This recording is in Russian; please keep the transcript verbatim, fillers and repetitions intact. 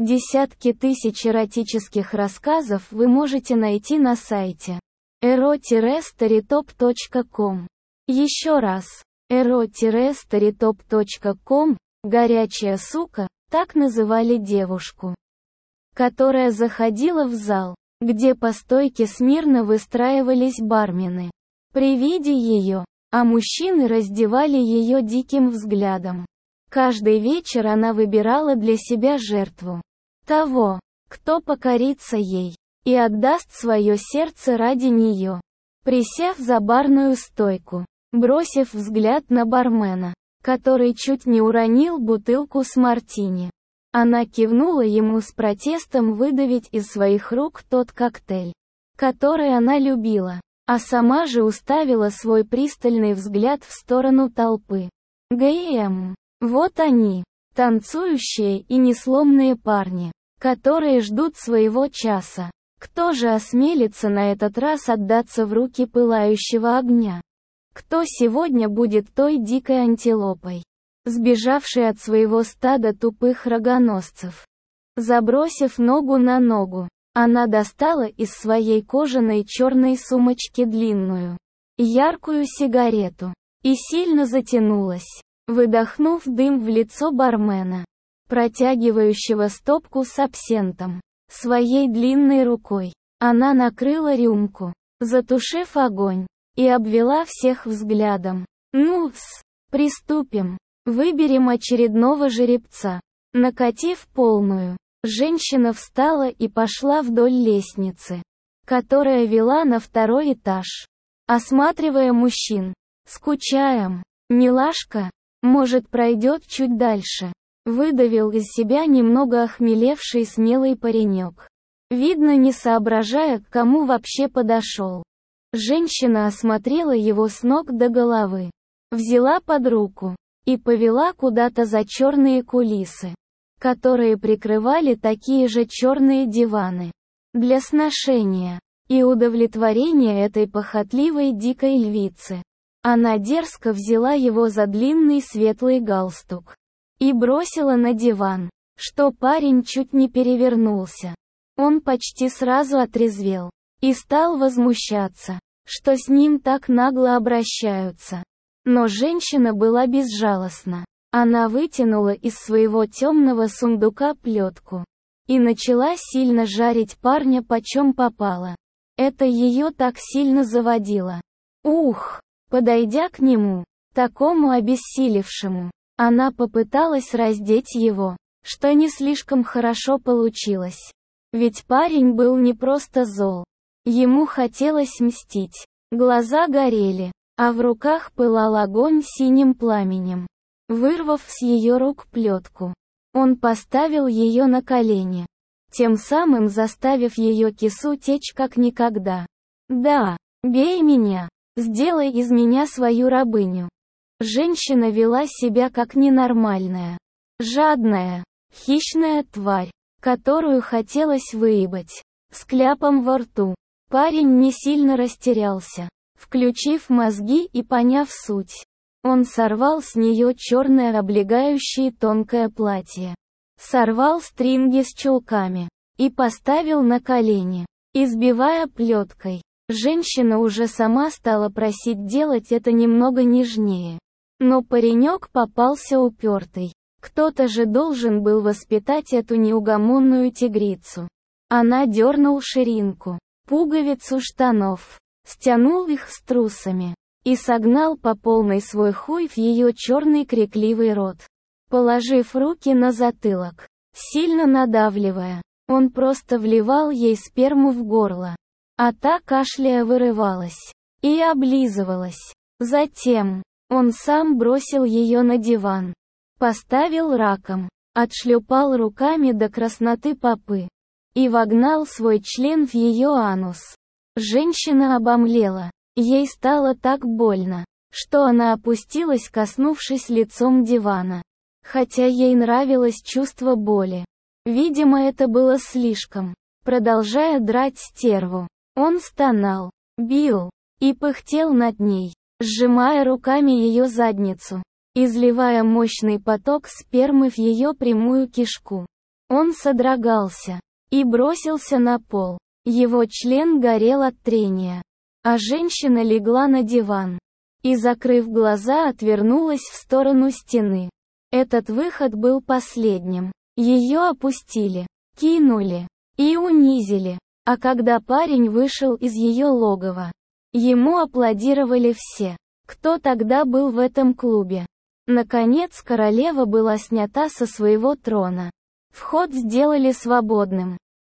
Десятки тысяч эротических рассказов вы можете найти на сайте эро старитоп точка ком. Еще раз, эро старитоп точка ком, горячая сука, так называли девушку, которая заходила в зал, где по стойке смирно выстраивались бармены. При виде ее, а мужчины раздевали ее диким взглядом. Каждый вечер она выбирала для себя жертву. Того, кто покорится ей и отдаст свое сердце ради нее. Присев за барную стойку, бросив взгляд на бармена, который чуть не уронил бутылку с мартини, она кивнула ему с протестом выдавить из своих рук тот коктейль, который она любила, а сама же уставила свой пристальный взгляд в сторону толпы. ГМ. Вот они, танцующие и несломные парни, которые ждут своего часа. Кто же осмелится на этот раз отдаться в руки пылающего огня? Кто сегодня будет той дикой антилопой, сбежавшей от своего стада тупых рогоносцев? Забросив ногу на ногу, она достала из своей кожаной черной сумочки длинную, яркую сигарету и сильно затянулась, выдохнув дым в лицо бармена, протягивающего стопку с абсентом. Своей длинной рукой она накрыла рюмку, затушив огонь, и обвела всех взглядом. «Ну-с, приступим. Выберем очередного жеребца». Накатив полную, женщина встала и пошла вдоль лестницы, которая вела на второй этаж, осматривая мужчин. «Скучаем. Милашка? Может, пройдет чуть дальше?» Выдавил из себя немного охмелевший смелый паренек, видно не соображая, к кому вообще подошел. Женщина осмотрела его с ног до головы, взяла под руку и повела куда-то за черные кулисы, которые прикрывали такие же черные диваны, для сношения и удовлетворения этой похотливой дикой львицы. Она дерзко взяла его за длинный светлый галстук и бросила на диван, что парень чуть не перевернулся. Он почти сразу отрезвел и стал возмущаться, что с ним так нагло обращаются. Но женщина была безжалостна. Она вытянула из своего темного сундука плетку и начала сильно жарить парня почем попало. Это ее так сильно заводило. Ух! Подойдя к нему, такому обессилевшему, она попыталась раздеть его, что не слишком хорошо получилось. Ведь парень был не просто зол. Ему хотелось мстить. Глаза горели, а в руках пылал огонь синим пламенем. Вырвав с ее рук плетку, он поставил ее на колени, тем самым заставив ее кису течь как никогда. «Да, бей меня, сделай из меня свою рабыню». Женщина вела себя как ненормальная, жадная, хищная тварь, которую хотелось выебать, с кляпом во рту. Парень не сильно растерялся, включив мозги и поняв суть. Он сорвал с нее черное облегающее тонкое платье, сорвал стринги с чулками и поставил на колени, избивая плеткой. Женщина уже сама стала просить делать это немного нежнее. Но паренек попался упертый. Кто-то же должен был воспитать эту неугомонную тигрицу. Она дернул ширинку, пуговицу штанов, стянул их с трусами и согнал по полной свой хуй в ее черный крикливый рот. Положив руки на затылок, сильно надавливая, он просто вливал ей сперму в горло. А та, кашляя, вырывалась и облизывалась. Затем он сам бросил ее на диван, поставил раком, отшлепал руками до красноты попы и вогнал свой член в ее анус. Женщина обомлела. Ей стало так больно, что она опустилась, коснувшись лицом дивана. Хотя ей нравилось чувство боли. Видимо, это было слишком. Продолжая драть стерву, он стонал, бил и пыхтел над ней, сжимая руками ее задницу, изливая мощный поток спермы в ее прямую кишку. Он содрогался и бросился на пол. Его член горел от трения. А женщина легла на диван и, закрыв глаза, отвернулась в сторону стены. Этот выход был последним. Ее опустили, кинули и унизили. А когда парень вышел из ее логова, ему аплодировали все, кто тогда был в этом клубе. Наконец королева была снята со своего трона. Вход сделали свободным.